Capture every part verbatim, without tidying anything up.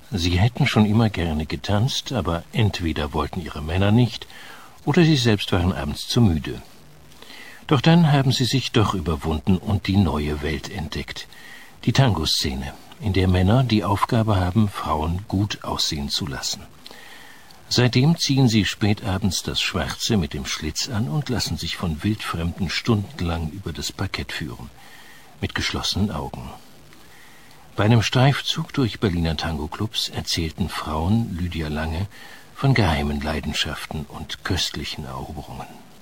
Sie hätten schon immer gerne getanzt, aber entweder wollten ihre Männer nicht, oder sie selbst waren abends zu müde. Doch dann haben sie sich doch überwunden und die neue Welt entdeckt. Die Tango-Szene, in der Männer die Aufgabe haben, Frauen gut aussehen zu lassen. Seitdem ziehen sie spätabends das Schwarze mit dem Schlitz an und lassen sich von Wildfremden stundenlang über das Parkett führen, mit geschlossenen Augen. Bei einem Streifzug durch Berliner Tango-Clubs erzählten Frauen Lydia Lange von geheimen Leidenschaften und köstlichen Eroberungen.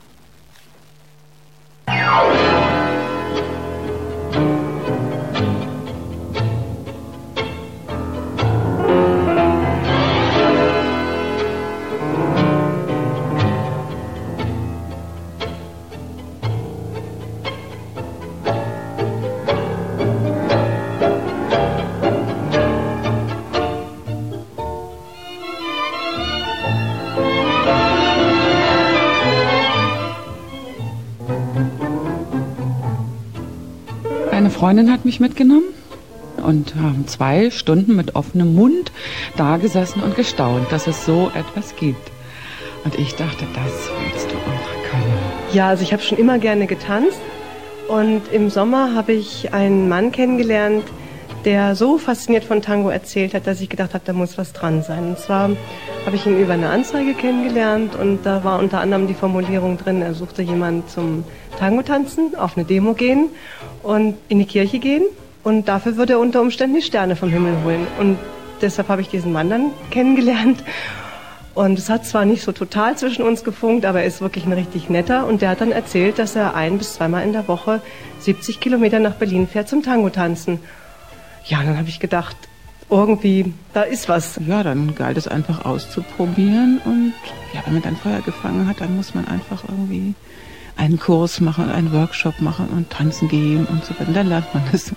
Eine Freundin hat mich mitgenommen und haben zwei Stunden mit offenem Mund da gesessen und gestaunt, dass es so etwas gibt. Und ich dachte, das willst du auch können. Ja, also ich habe schon immer gerne getanzt und im Sommer habe ich einen Mann kennengelernt, der so fasziniert von Tango erzählt hat, dass ich gedacht habe, da muss was dran sein. Und zwar habe ich ihn über eine Anzeige kennengelernt und da war unter anderem die Formulierung drin, er suchte jemanden zum Tango tanzen, auf eine Demo gehen und in die Kirche gehen und dafür würde er unter Umständen die Sterne vom Himmel holen. Und deshalb habe ich diesen Mann dann kennengelernt und es hat zwar nicht so total zwischen uns gefunkt, aber er ist wirklich ein richtig netter und der hat dann erzählt, dass er ein- bis zweimal in der Woche siebzig Kilometer nach Berlin fährt zum Tango tanzen. Ja, dann habe ich gedacht, irgendwie, da ist was. Ja, dann galt es einfach auszuprobieren und ja, wenn man dann Feuer gefangen hat, dann muss man einfach irgendwie einen Kurs machen, einen Workshop machen und tanzen gehen und so weiter. Dann lernt man das.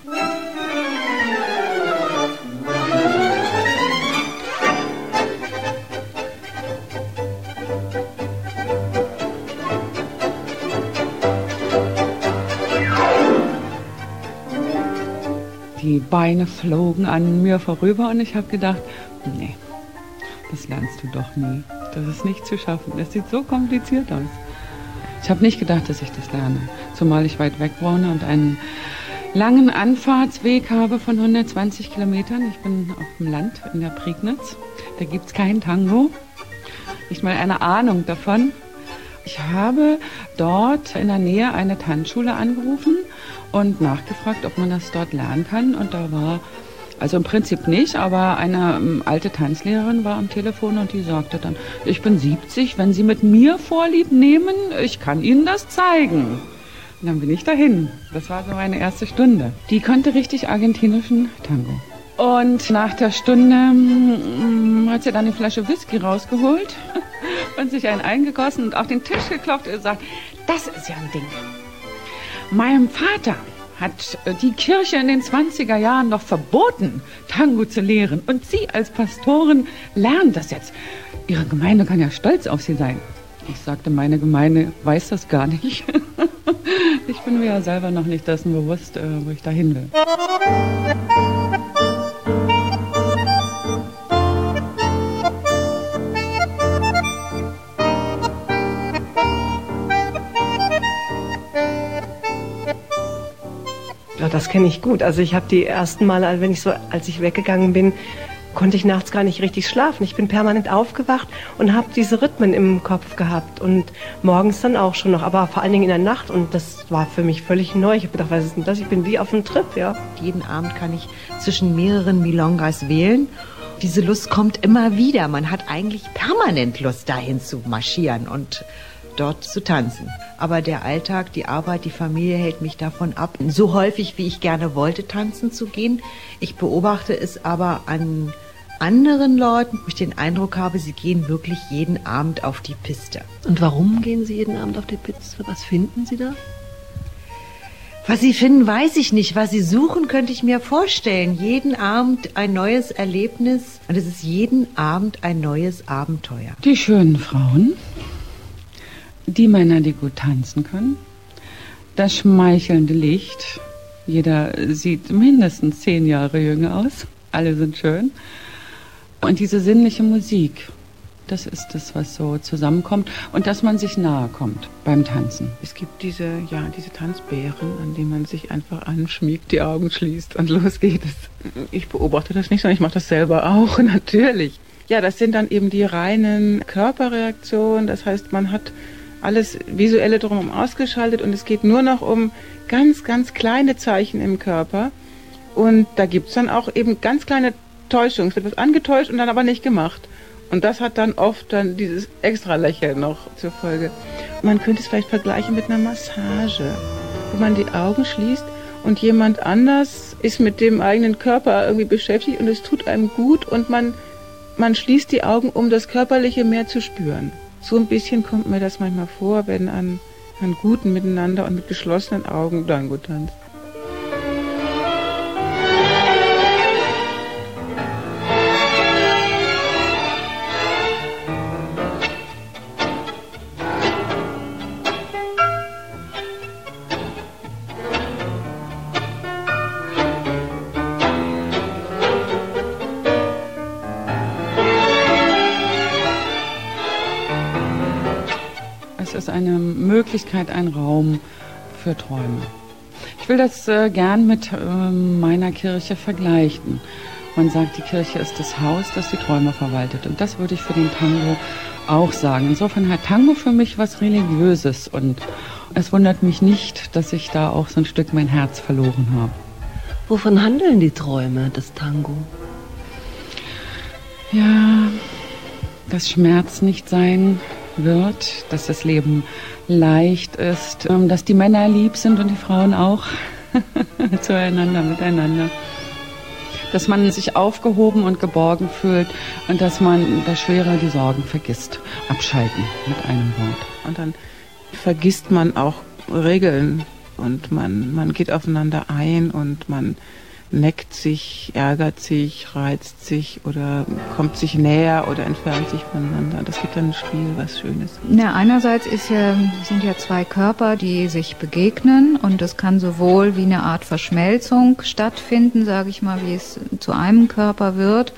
Die Beine flogen an mir vorüber und ich habe gedacht, nee, das lernst du doch nie. Das ist nicht zu schaffen. Das sieht so kompliziert aus. Ich habe nicht gedacht, dass ich das lerne, zumal ich weit weg wohne und einen langen Anfahrtsweg habe von hundertzwanzig Kilometern. Ich bin auf dem Land in der Prignitz, da gibt es kein Tango, nicht mal eine Ahnung davon. Ich habe dort in der Nähe eine Tanzschule angerufen und nachgefragt, ob man das dort lernen kann und da war... Also im Prinzip nicht, aber eine ähm, alte Tanzlehrerin war am Telefon und die sagte dann, ich bin siebzig, wenn Sie mit mir Vorlieb nehmen, ich kann Ihnen das zeigen. Und dann bin ich dahin. Das war so meine erste Stunde. Die konnte richtig argentinischen Tango. Und nach der Stunde ähm, hat sie dann eine Flasche Whisky rausgeholt und sich einen eingegossen und auf den Tisch geklopft und gesagt, das ist ja ein Ding. Meinem Vater hat die Kirche in den zwanziger Jahren noch verboten, Tango zu lehren. Und Sie als Pastorin lernen das jetzt. Ihre Gemeinde kann ja stolz auf Sie sein. Ich sagte, meine Gemeinde weiß das gar nicht. Ich bin mir ja selber noch nicht dessen bewusst, wo ich dahin will. Ja, das kenne ich gut. Also ich habe die ersten Male, wenn ich so, als ich weggegangen bin, konnte ich nachts gar nicht richtig schlafen. Ich bin permanent aufgewacht und habe diese Rhythmen im Kopf gehabt und morgens dann auch schon noch, aber vor allen Dingen in der Nacht und das war für mich völlig neu. Ich habe gedacht, was ist denn das? Ich bin wie auf einem Trip, ja. Jeden Abend kann ich zwischen mehreren Milongas wählen. Diese Lust kommt immer wieder. Man hat eigentlich permanent Lust, dahin zu marschieren und dort zu tanzen. Aber der Alltag, die Arbeit, die Familie hält mich davon ab, so häufig wie ich gerne wollte, tanzen zu gehen. Ich beobachte es aber an anderen Leuten, wo ich den Eindruck habe, sie gehen wirklich jeden Abend auf die Piste. Und warum gehen Sie jeden Abend auf die Piste? Was finden Sie da? Was Sie finden, weiß ich nicht. Was Sie suchen, könnte ich mir vorstellen. Jeden Abend ein neues Erlebnis und es ist jeden Abend ein neues Abenteuer. Die schönen Frauen, die Männer, die gut tanzen können, das schmeichelnde Licht. Jeder sieht mindestens zehn Jahre jünger aus. Alle sind schön. Und diese sinnliche Musik, das ist das, was so zusammenkommt und dass man sich nahe kommt beim Tanzen. Es gibt diese, ja, diese Tanzbären, an denen man sich einfach anschmiegt, die Augen schließt und los geht es. Ich beobachte das nicht, sondern ich mache das selber auch, natürlich. Ja, das sind dann eben die reinen Körperreaktionen. Das heißt, man hat alles Visuelle drumherum ausgeschaltet und es geht nur noch um ganz, ganz kleine Zeichen im Körper. Und da gibt's dann auch eben ganz kleine Täuschungen. Es wird was angetäuscht und dann aber nicht gemacht. Und das hat dann oft dann dieses extra Lächeln noch zur Folge. Man könnte es vielleicht vergleichen mit einer Massage, wo man die Augen schließt und jemand anders ist mit dem eigenen Körper irgendwie beschäftigt und es tut einem gut und man, man schließt die Augen, um das Körperliche mehr zu spüren. So ein bisschen kommt mir das manchmal vor, wenn an, an guten Miteinander und mit geschlossenen Augen Tango tanzt. Es ist eine Möglichkeit, ein Raum für Träume. Ich will das äh, gern mit äh, meiner Kirche vergleichen. Man sagt, die Kirche ist das Haus, das die Träume verwaltet. Und das würde ich für den Tango auch sagen. Insofern hat Tango für mich was Religiöses. Und es wundert mich nicht, dass ich da auch so ein Stück mein Herz verloren habe. Wovon handeln die Träume des Tango? Ja, dass Schmerz nicht sein wird, dass das Leben leicht ist, dass die Männer lieb sind und die Frauen auch zueinander, miteinander. Dass man sich aufgehoben und geborgen fühlt und dass man das Schwere, die Sorgen vergisst. Abschalten mit einem Wort. Und dann vergisst man auch Regeln und man, man geht aufeinander ein und man neckt sich, ärgert sich, reizt sich oder kommt sich näher oder entfernt sich voneinander. Das gibt dann ein Spiel, was Schönes. Na, einerseits ist ja, sind ja zwei Körper, die sich begegnen und es kann sowohl wie eine Art Verschmelzung stattfinden, sage ich mal, wie es zu einem Körper wird,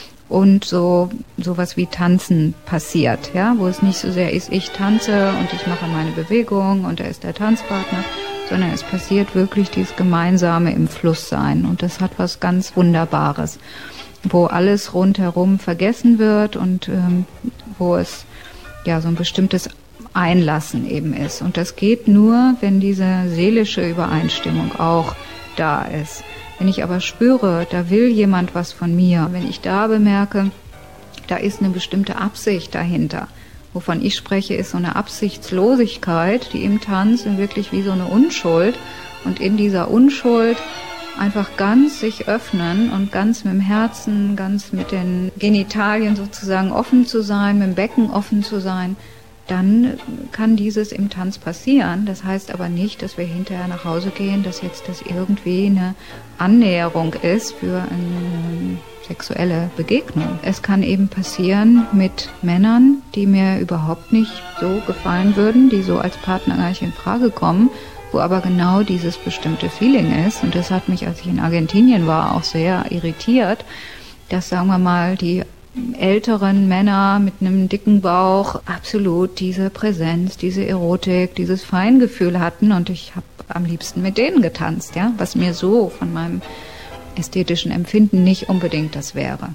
und so sowas wie Tanzen passiert, ja, wo es nicht so sehr ist, ich tanze und ich mache meine Bewegung und er ist der Tanzpartner, sondern es passiert wirklich dieses gemeinsame im Fluss sein und das hat was ganz Wunderbares, wo alles rundherum vergessen wird und ähm, wo es ja so ein bestimmtes Einlassen eben ist. Und das geht nur, wenn diese seelische Übereinstimmung auch da ist. Wenn ich aber spüre, da will jemand was von mir, wenn ich da bemerke, da ist eine bestimmte Absicht dahinter. Wovon ich spreche, ist so eine Absichtslosigkeit, die im Tanz wirklich wie so eine Unschuld und in dieser Unschuld einfach ganz sich öffnen und ganz mit dem Herzen, ganz mit den Genitalien sozusagen offen zu sein, mit dem Becken offen zu sein, dann kann dieses im Tanz passieren. Das heißt aber nicht, dass wir hinterher nach Hause gehen, dass jetzt das irgendwie eine Annäherung ist für eine sexuelle Begegnung. Es kann eben passieren mit Männern, die mir überhaupt nicht so gefallen würden, die so als Partner gar nicht in Frage kommen, wo aber genau dieses bestimmte Feeling ist. Und das hat mich, als ich in Argentinien war, auch sehr irritiert, dass, sagen wir mal, die älteren Männer mit einem dicken Bauch absolut diese Präsenz, diese Erotik, dieses Feingefühl hatten und ich habe am liebsten mit denen getanzt, ja, was mir so von meinem ästhetischen Empfinden nicht unbedingt das wäre.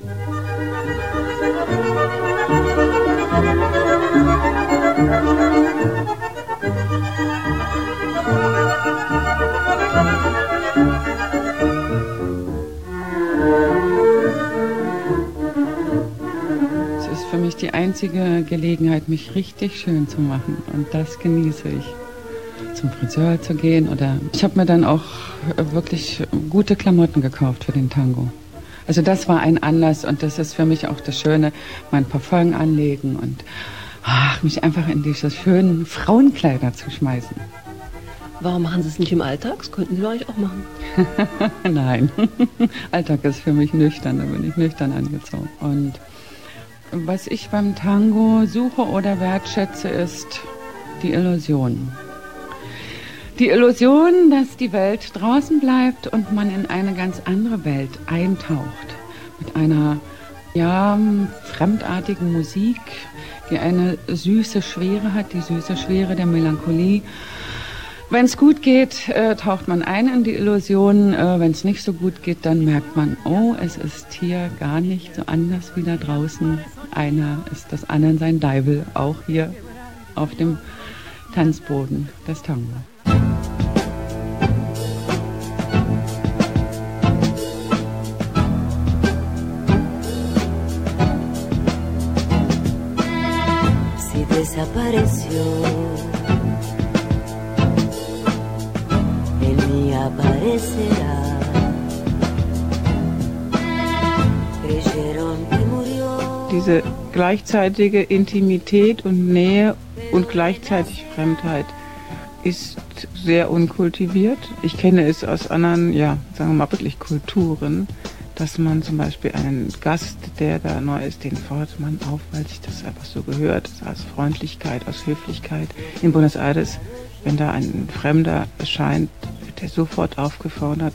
Für mich die einzige Gelegenheit, mich richtig schön zu machen. Und das genieße ich. Zum Friseur zu gehen oder... Ich habe mir dann auch wirklich gute Klamotten gekauft für den Tango. Also das war ein Anlass und das ist für mich auch das Schöne, mein Parfum anlegen und ach, mich einfach in diese schönen Frauenkleider zu schmeißen. Warum machen Sie es nicht im Alltag? Das könnten Sie eigentlich auch machen. Nein, Alltag ist für mich nüchtern, da bin ich nüchtern angezogen. Und was ich beim Tango suche oder wertschätze, ist die Illusion. Die Illusion, dass die Welt draußen bleibt und man in eine ganz andere Welt eintaucht. Mit einer Ja, fremdartige Musik, die eine süße Schwere hat, die süße Schwere der Melancholie. Wenn es gut geht, äh, taucht man ein in die Illusion. Äh, Wenn es nicht so gut geht, dann merkt man, oh, es ist hier gar nicht so anders wie da draußen. Einer ist des anderen sein Deibel, auch hier auf dem Tanzboden des Tango. Si desapareció, en mí aparecerá. Creyeron que murió. Diese gleichzeitige Intimität und Nähe und gleichzeitig Fremdheit ist sehr unkultiviert. Ich kenne es aus anderen, ja, sagen wir mal wirklich Kulturen, dass man zum Beispiel einen Gast, der da neu ist, den fordert man auf, weil sich das einfach so gehört, aus Freundlichkeit, aus Höflichkeit. In Buenos Aires, wenn da ein Fremder erscheint, wird er sofort aufgefordert.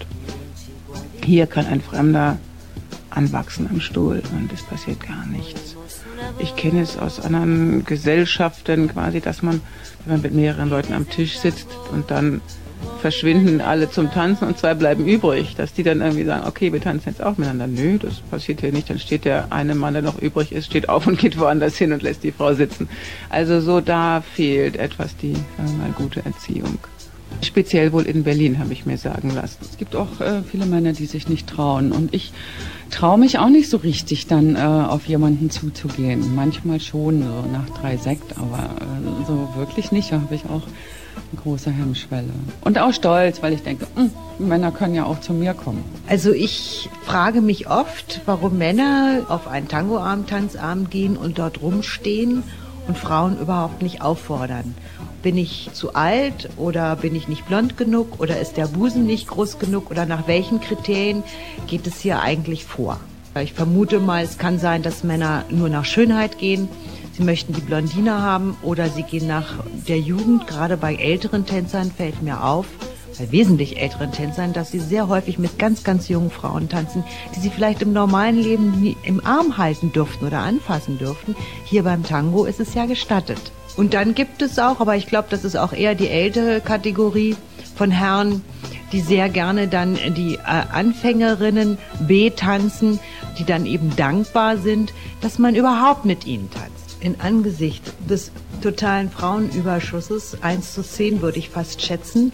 Hier kann ein Fremder anwachsen am Stuhl und es passiert gar nichts. Ich kenne es aus anderen Gesellschaften quasi, dass man, wenn man mit mehreren Leuten am Tisch sitzt und dann verschwinden alle zum Tanzen und zwei bleiben übrig, dass die dann irgendwie sagen, okay, wir tanzen jetzt auch miteinander. Nö, das passiert hier nicht. Dann steht der eine Mann, der noch übrig ist, steht auf und geht woanders hin und lässt die Frau sitzen. Also so, da fehlt etwas die, sagen wir mal, gute Erziehung. Speziell wohl in Berlin, habe ich mir sagen lassen. Es gibt auch äh, viele Männer, die sich nicht trauen. Und ich traue mich auch nicht so richtig, dann äh, auf jemanden zuzugehen. Manchmal schon, so nach drei Sekt, aber äh, so wirklich nicht. Da habe ich auch eine große Hemmschwelle. Und auch stolz, weil ich denke, mh, Männer können ja auch zu mir kommen. Also ich frage mich oft, warum Männer auf einen Tangoabend, Tanzabend gehen und dort rumstehen und Frauen überhaupt nicht auffordern. Bin ich zu alt oder bin ich nicht blond genug oder ist der Busen nicht groß genug oder nach welchen Kriterien geht es hier eigentlich vor? Ich vermute mal, es kann sein, dass Männer nur nach Schönheit gehen. Sie möchten die Blondine haben oder sie gehen nach der Jugend. Gerade bei älteren Tänzern fällt mir auf, bei wesentlich älteren Tänzern, dass sie sehr häufig mit ganz, ganz jungen Frauen tanzen, die sie vielleicht im normalen Leben nie im Arm halten dürften oder anfassen dürften. Hier beim Tango ist es ja gestattet. Und dann gibt es auch, aber ich glaube, das ist auch eher die ältere Kategorie von Herren, die sehr gerne dann die äh, Anfängerinnen betanzen, die dann eben dankbar sind, dass man überhaupt mit ihnen tanzt. In Angesicht des totalen Frauenüberschusses, eins zu zehn würde ich fast schätzen,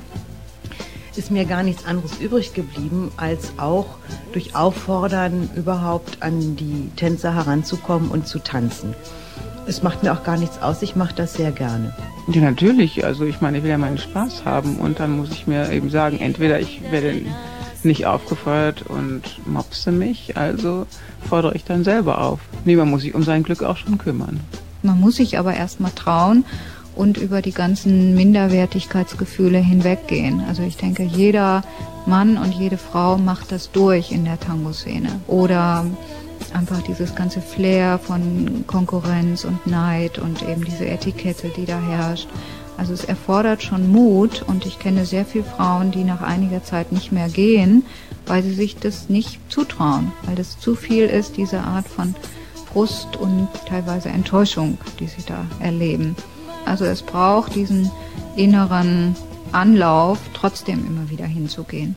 ist mir gar nichts anderes übrig geblieben, als auch durch Auffordern überhaupt an die Tänzer heranzukommen und zu tanzen. Es macht mir auch gar nichts aus, ich mache das sehr gerne. Ja, natürlich. Also ich meine, ich will ja meinen Spaß haben und dann muss ich mir eben sagen, entweder ich werde nicht aufgefordert und mopse mich, also fordere ich dann selber auf. Nee, man muss sich um sein Glück auch schon kümmern. Man muss sich aber erst mal trauen und über die ganzen Minderwertigkeitsgefühle hinweggehen. Also ich denke, jeder Mann und jede Frau macht das durch in der Tango-Szene. Oder einfach dieses ganze Flair von Konkurrenz und Neid und eben diese Etikette, die da herrscht. Also es erfordert schon Mut und ich kenne sehr viele Frauen, die nach einiger Zeit nicht mehr gehen, weil sie sich das nicht zutrauen, weil das zu viel ist, diese Art von Frust und teilweise Enttäuschung, die sie da erleben. Also es braucht diesen inneren Anlauf, trotzdem immer wieder hinzugehen.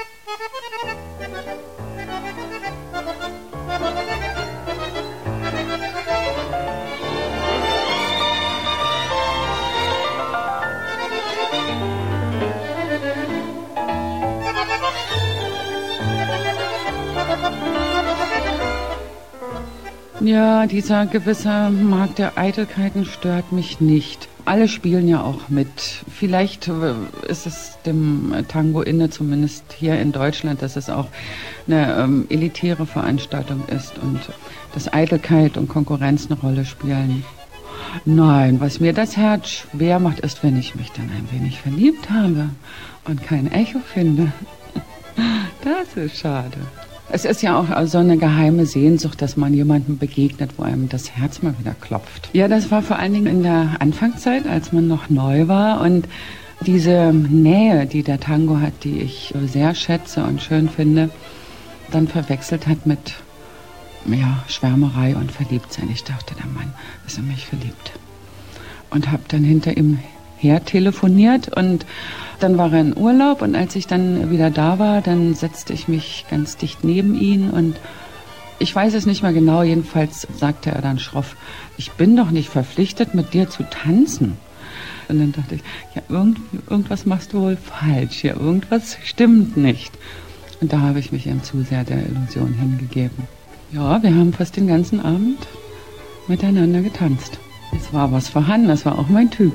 Ja, dieser gewisse Markt der Eitelkeiten stört mich nicht. Alle spielen ja auch mit. Vielleicht ist es dem Tango inne, zumindest hier in Deutschland, dass es auch eine ähm, elitäre Veranstaltung ist und dass Eitelkeit und Konkurrenz eine Rolle spielen. Nein, was mir das Herz schwer macht, ist, wenn ich mich dann ein wenig verliebt habe und kein Echo finde. Das ist schade. Es ist ja auch so eine geheime Sehnsucht, dass man jemandem begegnet, wo einem das Herz mal wieder klopft. Ja, das war vor allen Dingen in der Anfangszeit, als man noch neu war. Und diese Nähe, die der Tango hat, die ich sehr schätze und schön finde, dann verwechselt hat mit ja, Schwärmerei und Verliebtsein. Ich dachte, der Mann ist in mich verliebt. Und habe dann hinter ihm her telefoniert und dann war er in Urlaub und als ich dann wieder da war, dann setzte ich mich ganz dicht neben ihn und ich weiß es nicht mehr genau, jedenfalls sagte er dann schroff, ich bin doch nicht verpflichtet, mit dir zu tanzen. Und dann dachte ich, ja, irgend, irgendwas machst du wohl falsch hier, irgendwas stimmt nicht. Und da habe ich mich eben zu sehr der Illusion hingegeben. Ja, wir haben fast den ganzen Abend miteinander getanzt. Es war was vorhanden, das war auch mein Typ.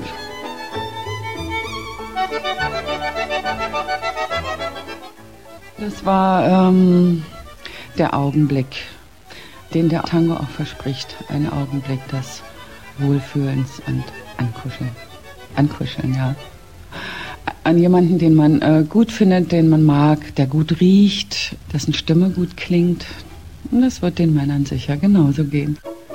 Das war ähm, der Augenblick, den der Tango auch verspricht. Ein Augenblick des Wohlfühlens und Ankuscheln. Ankuscheln, ja. An jemanden, den man äh, gut findet, den man mag, der gut riecht, dessen Stimme gut klingt. Und das wird den Männern sicher genauso gehen.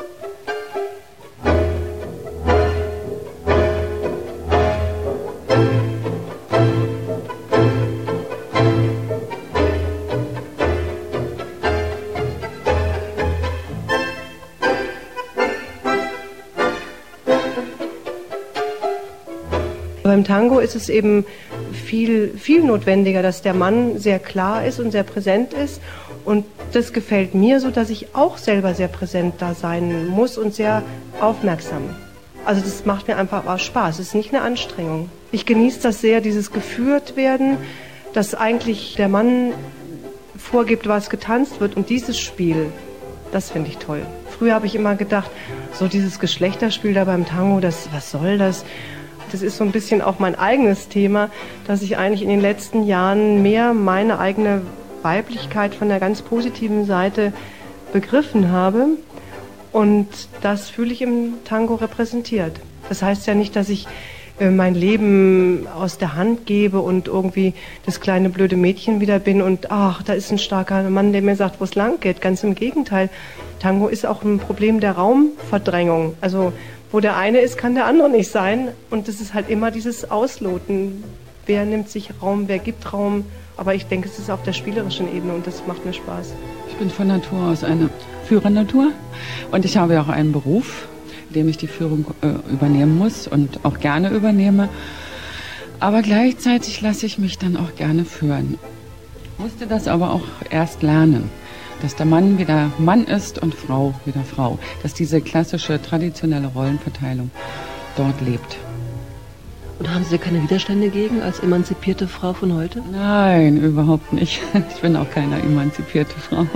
Beim Tango ist es eben viel, viel notwendiger, dass der Mann sehr klar ist und sehr präsent ist. Und das gefällt mir so, dass ich auch selber sehr präsent da sein muss und sehr aufmerksam. Also das macht mir einfach auch Spaß, es ist nicht eine Anstrengung. Ich genieße das sehr, dieses geführt werden, dass eigentlich der Mann vorgibt, was getanzt wird. Und dieses Spiel, das finde ich toll. Früher habe ich immer gedacht, so dieses Geschlechterspiel da beim Tango, das, was soll das? Das ist so ein bisschen auch mein eigenes Thema, dass ich eigentlich in den letzten Jahren mehr meine eigene Weiblichkeit von der ganz positiven Seite begriffen habe. Und das fühle ich im Tango repräsentiert. Das heißt ja nicht, dass ich äh, mein Leben aus der Hand gebe und irgendwie das kleine blöde Mädchen wieder bin und ach, da ist ein starker Mann, der mir sagt, wo es lang geht. Ganz im Gegenteil. Tango ist auch ein Problem der Raumverdrängung. Also wo der eine ist, kann der andere nicht sein. Und das ist halt immer dieses Ausloten. Wer nimmt sich Raum, wer gibt Raum. Aber ich denke, es ist auf der spielerischen Ebene und das macht mir Spaß. Ich bin von Natur aus eine Führernatur und ich habe auch einen Beruf, in dem ich die Führung äh, übernehmen muss und auch gerne übernehme. Aber gleichzeitig lasse ich mich dann auch gerne führen. Ich musste das aber auch erst lernen, dass der Mann wieder Mann ist und Frau wieder Frau. Dass diese klassische, traditionelle Rollenverteilung dort lebt. Und haben Sie da keine Widerstände gegen als emanzipierte Frau von heute? Nein, überhaupt nicht. Ich bin auch keine emanzipierte Frau.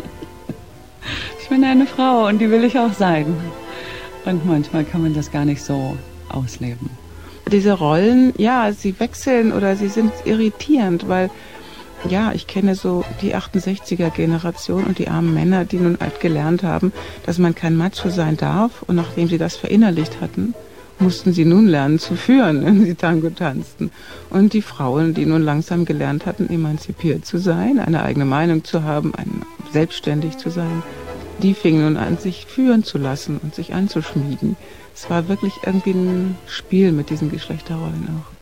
Ich bin eine Frau und die will ich auch sein. Und manchmal kann man das gar nicht so ausleben. Diese Rollen, ja, sie wechseln oder sie sind irritierend, weil ja, ich kenne so die achtundsechziger-Generation und die armen Männer, die nun halt gelernt haben, dass man kein Macho sein darf. Und nachdem sie das verinnerlicht hatten, mussten sie nun lernen zu führen, wenn sie Tango tanzten. Und die Frauen, die nun langsam gelernt hatten, emanzipiert zu sein, eine eigene Meinung zu haben, ein, selbstständig zu sein, die fingen nun an, sich führen zu lassen und sich anzuschmiegen. Es war wirklich irgendwie ein Spiel mit diesen Geschlechterrollen auch.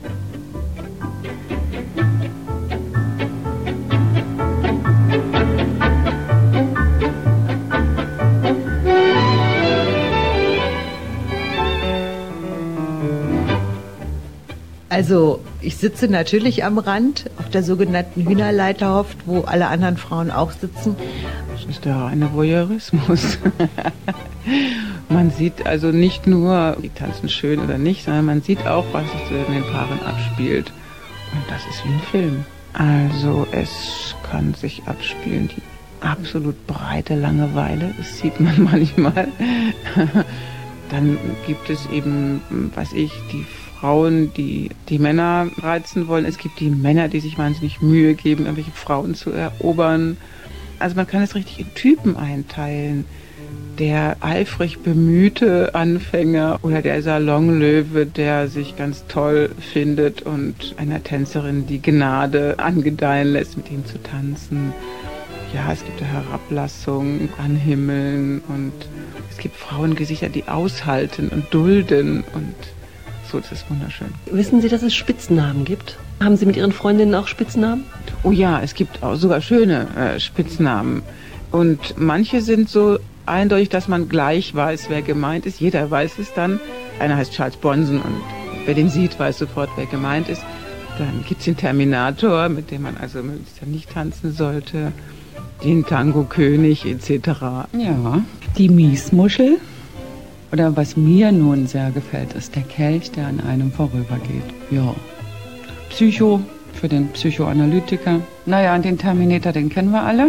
Also ich sitze natürlich am Rand, auf der sogenannten Hühnerleiterhoft, wo alle anderen Frauen auch sitzen. Das ist der reine Voyeurismus. Man sieht also nicht nur, die tanzen schön oder nicht, sondern man sieht auch, was sich zwischen den Paaren abspielt. Und das ist wie ein Film. Also es kann sich abspielen, die absolut breite Langeweile, das sieht man manchmal. Dann gibt es eben, weiß ich, die Frauen, die die Männer reizen wollen. Es gibt die Männer, die sich wahnsinnig Mühe geben, irgendwelche Frauen zu erobern. Also man kann es richtig in Typen einteilen. Der eifrig bemühte Anfänger oder der Salonlöwe, der sich ganz toll findet und einer Tänzerin die Gnade angedeihen lässt, mit ihm zu tanzen. Ja, es gibt eine Herablassung, Anhimmeln und es gibt Frauengesichter, die aushalten und dulden und so, das ist wunderschön. Wissen Sie, dass es Spitznamen gibt? Haben Sie mit Ihren Freundinnen auch Spitznamen? Oh ja, es gibt auch sogar schöne äh, Spitznamen. Und manche sind so eindeutig, dass man gleich weiß, wer gemeint ist. Jeder weiß es dann. Einer heißt Charles Bronson und wer den sieht, weiß sofort, wer gemeint ist. Dann gibt es den Terminator, mit dem man also möglichst ja nicht tanzen sollte. Den Tango-König et cetera. Ja, die Miesmuschel. Oder was mir nun sehr gefällt, ist der Kelch, der an einem vorübergeht. Ja. Psycho für den Psychoanalytiker. Naja, und den Terminator, den kennen wir alle.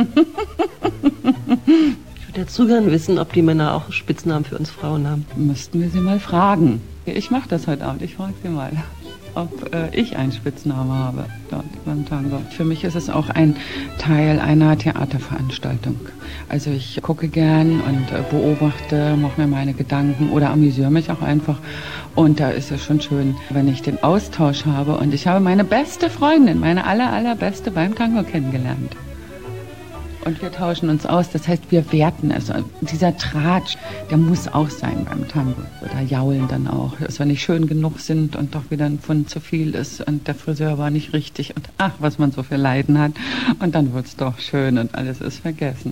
Ich würde dazu gern wissen, ob die Männer auch Spitznamen für uns Frauen haben. Müssten wir sie mal fragen. Ich mache das heute Abend, ich frage sie mal, ob äh, ich einen Spitznamen habe dort beim Tango. Für mich ist es auch ein Teil einer Theaterveranstaltung. Also ich gucke gern und äh, beobachte, mache mir meine Gedanken oder amüsiere mich auch einfach. Und da ist es schon schön, wenn ich den Austausch habe. Und ich habe meine beste Freundin, meine aller, allerbeste beim Tango kennengelernt. Und wir tauschen uns aus, das heißt, wir werten es. Also dieser Tratsch, der muss auch sein beim Tango. Oder jaulen dann auch, dass wir nicht schön genug sind und doch wieder ein Pfund zu viel ist und der Friseur war nicht richtig und ach, was man so für Leiden hat. Und dann wird's doch schön und alles ist vergessen.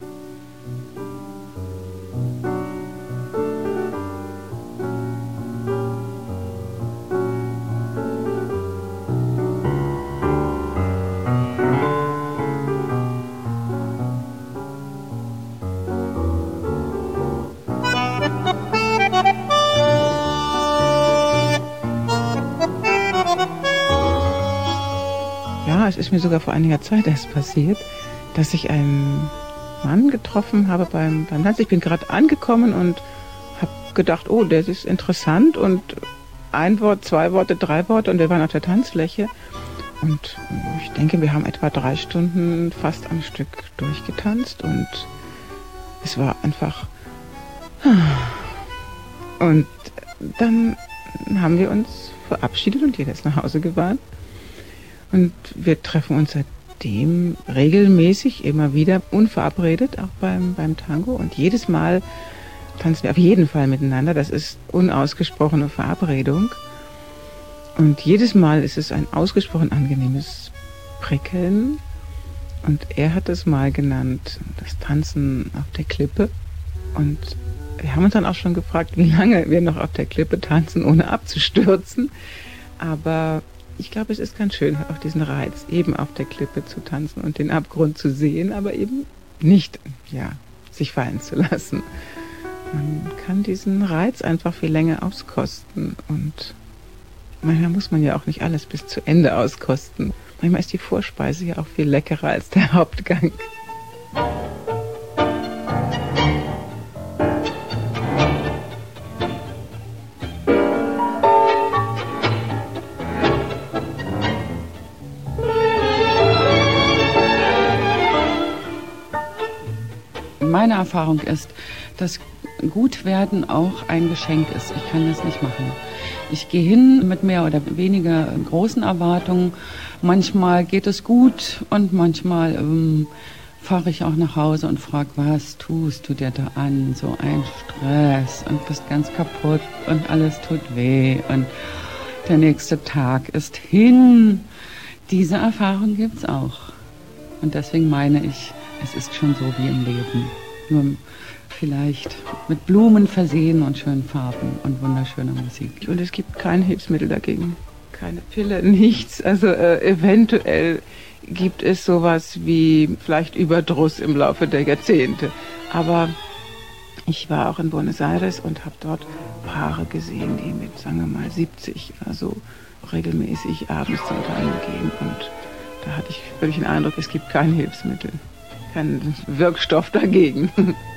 Es ist mir sogar vor einiger Zeit erst passiert, dass ich einen Mann getroffen habe beim, beim Tanz. Ich bin gerade angekommen und habe gedacht, oh, das ist interessant und ein Wort, zwei Worte, drei Worte und wir waren auf der Tanzfläche. Und ich denke, wir haben etwa drei Stunden fast am Stück durchgetanzt und es war einfach... Und dann haben wir uns verabschiedet und jeder ist nach Hause gefahren. Und wir treffen uns seitdem regelmäßig, immer wieder, unverabredet, auch beim, beim Tango. Und jedes Mal tanzen wir auf jeden Fall miteinander. Das ist unausgesprochene Verabredung. Und jedes Mal ist es ein ausgesprochen angenehmes Prickeln. Und er hat es mal genannt, das Tanzen auf der Klippe. Und wir haben uns dann auch schon gefragt, wie lange wir noch auf der Klippe tanzen, ohne abzustürzen. Aber... ich glaube, es ist ganz schön, auch diesen Reiz, eben auf der Klippe zu tanzen und den Abgrund zu sehen, aber eben nicht, ja, sich fallen zu lassen. Man kann diesen Reiz einfach viel länger auskosten und manchmal muss man ja auch nicht alles bis zu Ende auskosten. Manchmal ist die Vorspeise ja auch viel leckerer als der Hauptgang. Meine Erfahrung ist, dass Gutwerden auch ein Geschenk ist. Ich kann das nicht machen. Ich gehe hin mit mehr oder weniger großen Erwartungen. Manchmal geht es gut und manchmal ähm, fahre ich auch nach Hause und frage, was tust du dir da an? So ein Stress und bist ganz kaputt und alles tut weh und der nächste Tag ist hin. Diese Erfahrung gibt's auch. Und deswegen meine ich, es ist schon so wie im Leben. Nur vielleicht mit Blumen versehen und schönen Farben und wunderschöner Musik. Und es gibt kein Hilfsmittel dagegen. Keine Pille, nichts. Also äh, eventuell gibt es sowas wie vielleicht Überdruss im Laufe der Jahrzehnte. Aber ich war auch in Buenos Aires und habe dort Paare gesehen, die mit, sagen wir mal, siebzig oder so regelmäßig abends zum Tango gehen. Und da hatte ich wirklich den Eindruck, es gibt kein Hilfsmittel. Kein Wirkstoff dagegen.